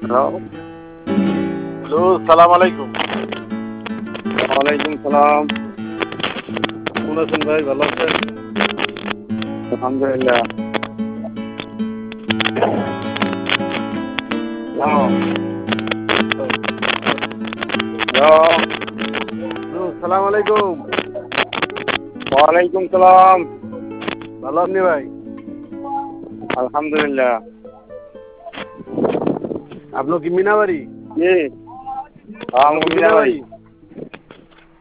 Hello. Hello, সালাম আলাইকুম। ওয়ালাইকুম সালাম। কেমন আছেন ভাই? ভালো আছেন? আলহামদুলিল্লাহ। হ্যালো। হ্যালো। হ্যালো, সালাম আলাইকুম। ওয়ালাইকুম সালাম। ভালো আপনি ভাই? আলহামদুলিল্লাহ। আপনি কি মিনাবাড়ি? জি। আপনি কি মিনাবাড়ি। মিনাবাড়ি?